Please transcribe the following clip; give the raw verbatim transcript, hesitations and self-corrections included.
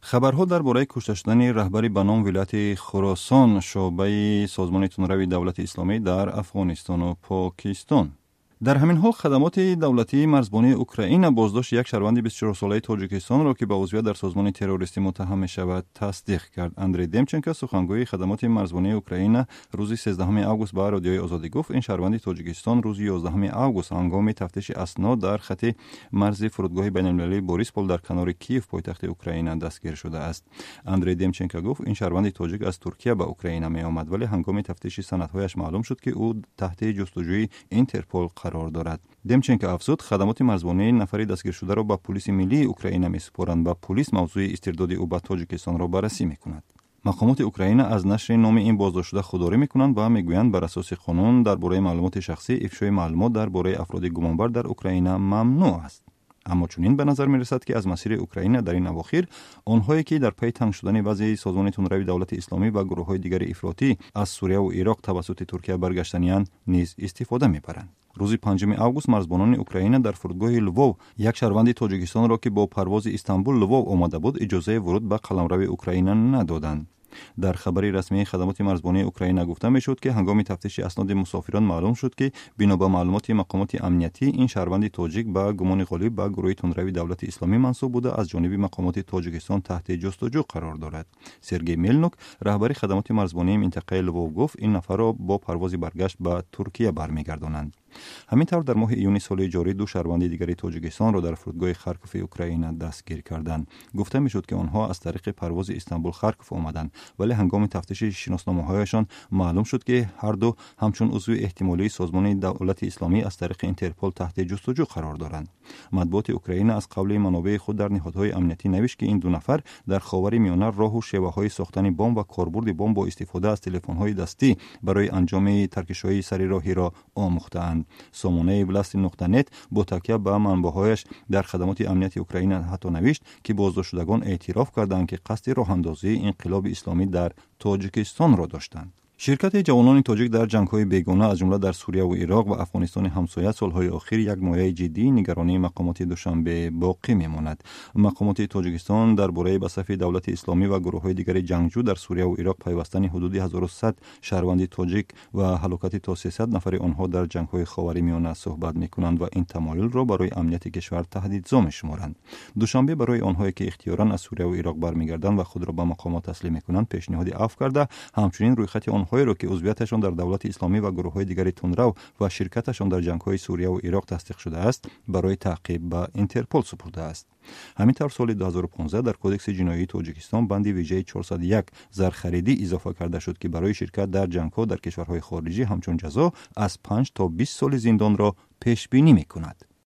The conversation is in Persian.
خبرها درباره کشته شدن رهبری به نام ولایت خراسان شعبه سازمان تندروی دولت اسلامی در افغانستان و پاکستان. در همین حال خدمات دولتی مرزبانی اوکراین بازداشت یک شهروند بیست و چهار ساله تاجیکستان را که به عضویت در سازمان تروریستی متهم می شود تصدیق کرد. اندری دمچنکو سخنگوی خدمات مرزبانی اوکراین روز سیزدهم آگوست به رادیوی آزادی گفت این شهروند تاجیکستان روز یازدهم آگوست هنگام تفتیش اسناد در خط مرز فرودگاه بین‌المللی بوریسپول در کنار کیف پایتخت اوکراین دستگیر شده است. اندری دمچنکو گفت این شهروند تاجیک از ترکیه به اوکراین می آمد ولی هنگام تفتیش سندهایش معلوم شد که او تحت جستجوی اینترپل قرار دارد. دمچنکو افزود خدمات مرزبانی نفری دستگیر شده را به پلیس ملی اوکراین می‌سپارند و پلیس موضوع استرداد او به تاجیکستان را بررسی می‌کند. مقامات اوکراین از نشر نام این بازداشت شده خودداری می‌کنند و می‌گویند بر اساس قانون درباره معلومات شخصی افشای معلومات درباره افراد گمانبر در اوکراین ممنوع است. اما چنین به نظر می‌رسد که از مسیر اوکراین در این اواخر آنهایی که در پی تنگ شدن وضع سازمان تندروی دولت اسلامی و گروه‌های دیگر افراطی از سوریه و عراق توسط ترکیه برگشتنیان نیز استفاده می‌برند. روز پنجم آگوست مرزبانان اوکراین در فرودگاه لوو یک شهروند تاجیکستان را که با پرواز استانبول لوو آمده بود اجازه ورود به قلمرو اوکراین ندادند. در خبری رسمی خدمات مرزبانی اوکراین گفته میشد که هنگام تفتیش اسناد مسافران معلوم شد که بنا به معلومات مقامات امنیتی این شهروند تاجیک به گمان غالب به گروه تندروی دولت اسلامی منسوب بوده از جانب مقامات تاجیکستان تحت جستجو قرار دارد. سرگئی میلنوک رهبر خدمات مرزبانی منطقه لوو گفت این نفر را با پرواز برگشت به ترکیه برمیگردانند. همینطور در ماه ایون سال جاری دو شهروند دیگری تاجیکستان را در فرودگاه خارکوف اوکراین دستگیر کردند. گفته میشد که آنها از طریق پرواز استانبول خارکوف آمدند ولی هنگام تفتیش شناسنامه‌هایشان معلوم شد که هر دو همچون عضو احتمالی سازمان دولت اسلامی از طریق اینترپل تحت جستجو قرار دارند. مطبوعات اوکراین از قبل منابع خود در نهادهای امنیتی نوشت که این دو نفر در خاورمیانه راه و شیوه‌های ساختن بمب و کاربرد بمب با استفاده از تلفن‌های دستی برای انجام ترکش‌های سری راهی را آموخته‌اند. سامانه ولاست نقطه نت با تکیه به منبع‌هایش در خدمات امنیتی اوکراین حتی نوشت که بازداشت شدگان اعتراف کردند که قصد راه‌اندازی انقلاب اسلامی در تاجیکستان را داشتند. شرکت جوانان تاجیک در جنگ‌های بیگانه از جمله در سوریه و عراق و افغانستان همسایه سال‌های اخیر یک مایه جدی نگرانی مقامات دوشنبه باقی می‌ماند. مقامات تاجیکستان درباره به صف دولت اسلامی و گروه‌های دیگر جنگجو در سوریه و عراق پیوستن حدود هزار و صد شهروند تاجیک و هلاکت تا سیصد نفر آنها در جنگ‌های خاورمیانه صحبت می‌کنند و این تمایل را برای امنیت کشور تهدیدزا می‌شمارند. دوشنبه برای آنهایی که اختیاراً از سوریه و عراق برمیگردند و خود را به مقامات تسلیم می‌کنند پیشنهاد عفو کرده، همچنین رویخط آنهایی را که عضویتشان در دولت اسلامی و گروه‌های دیگر تندرو و شرکتشان در جنگ‌های سوریه و عراق تصدیق شده است برای تعقیب به اینترپل سپرده است. همینطور سال دو هزار و پانزده در کدکس جنایی تاجیکستان بند ویژه چهارصد و یک زرخریدی اضافه کرده شد که برای شرکت در جنگ‌ها در کشورهای خارجی همچون جزا از پنج تا بیست سال زندان را پیش بینی می‌کند.